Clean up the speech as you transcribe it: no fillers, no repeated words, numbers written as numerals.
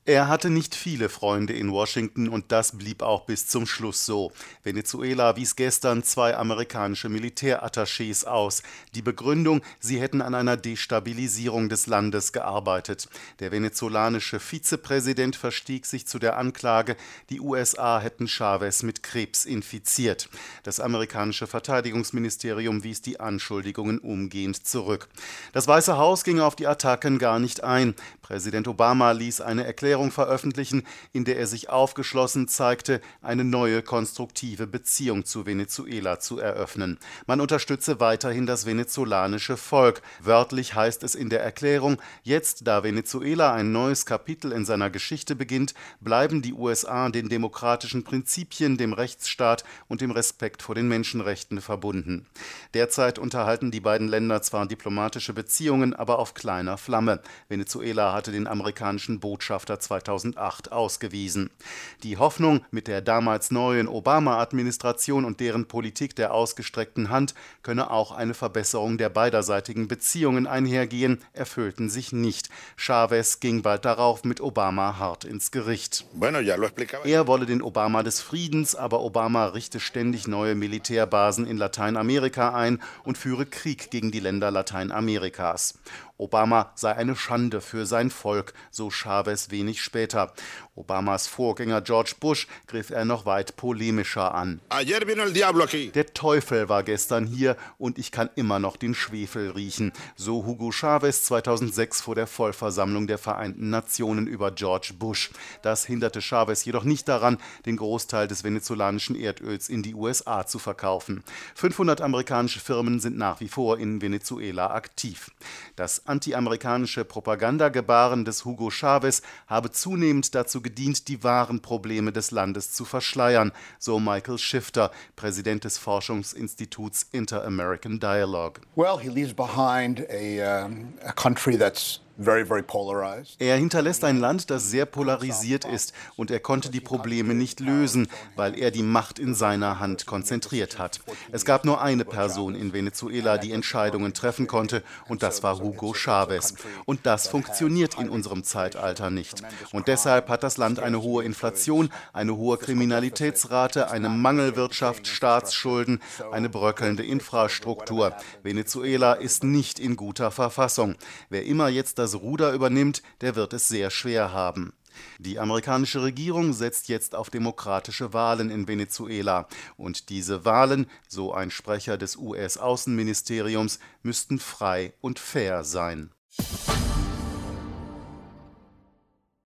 Er hatte nicht viele Freunde in Washington und das blieb auch bis zum Schluss so. Venezuela wies gestern zwei amerikanische Militärattachés aus. Die Begründung, sie hätten an einer Destabilisierung des Landes gearbeitet. Der venezolanische Vizepräsident verstieg sich zu der Anklage, die USA hätten Chávez mit Krebs infiziert. Das amerikanische Verteidigungsministerium wies die Anschuldigungen umgehend zurück. Das Weiße Haus ging auf die Attacken gar nicht ein. Präsident Obama ließ eine Erklärung veröffentlichen, in der er sich aufgeschlossen zeigte, eine neue konstruktive Beziehung zu Venezuela zu eröffnen. Man unterstütze weiterhin das venezolanische Volk. Wörtlich heißt es in der Erklärung: Jetzt, da Venezuela ein neues Kapitel in seiner Geschichte beginnt, bleiben die USA den demokratischen Prinzipien, dem Rechtsstaat und dem Respekt vor den Menschenrechten verbunden. Derzeit unterhalten die beiden Länder zwar diplomatische Beziehungen, aber auf kleiner Flamme. Venezuela hatte den amerikanischen Botschafter 2008 ausgewiesen. Die Hoffnung, mit der damals neuen Obama-Administration und deren Politik der ausgestreckten Hand könne auch eine Verbesserung der beiderseitigen Beziehungen einhergehen, erfüllten sich nicht. Chávez ging bald darauf mit Obama hart ins Gericht. Er wolle den Obama des Friedens, aber Obama richte ständig neue Militärbasen in Lateinamerika ein und führe Krieg gegen die Länder Lateinamerikas. Obama sei eine Schande für sein Volk, so Chávez wenig später. Obamas Vorgänger George Bush griff er noch weit polemischer an. Der Teufel war gestern hier und ich kann immer noch den Schwefel riechen, so Hugo Chávez 2006 vor der Vollversammlung der Vereinten Nationen über George Bush. Das hinderte Chávez jedoch nicht daran, den Großteil des venezolanischen Erdöls in die USA zu verkaufen. 500 amerikanische Firmen sind nach wie vor in Venezuela aktiv. Das anti-amerikanische Propagandagebaren des Hugo Chávez habe zunehmend dazu gedient, die wahren Probleme des Landes zu verschleiern, so Michael Shifter, Präsident des Forschungsinstituts Inter-American Dialogue. Well, he leaves behind a country that's very polarized. Er hinterlässt ein Land, das sehr polarisiert ist, und er konnte die Probleme nicht lösen, weil er die Macht in seiner Hand konzentriert hat. Es gab nur eine Person in Venezuela, die Entscheidungen treffen konnte, und das war Hugo Chávez. Und das funktioniert in unserem Zeitalter nicht. Und deshalb hat das Land eine hohe Inflation, eine hohe Kriminalitätsrate, eine Mangelwirtschaft, Staatsschulden, eine bröckelnde Infrastruktur. Venezuela ist nicht in guter Verfassung. Wer immer jetzt das Ruder übernimmt, der wird es sehr schwer haben. Die amerikanische Regierung setzt jetzt auf demokratische Wahlen in Venezuela. Und diese Wahlen, so ein Sprecher des US-Außenministeriums, müssten frei und fair sein.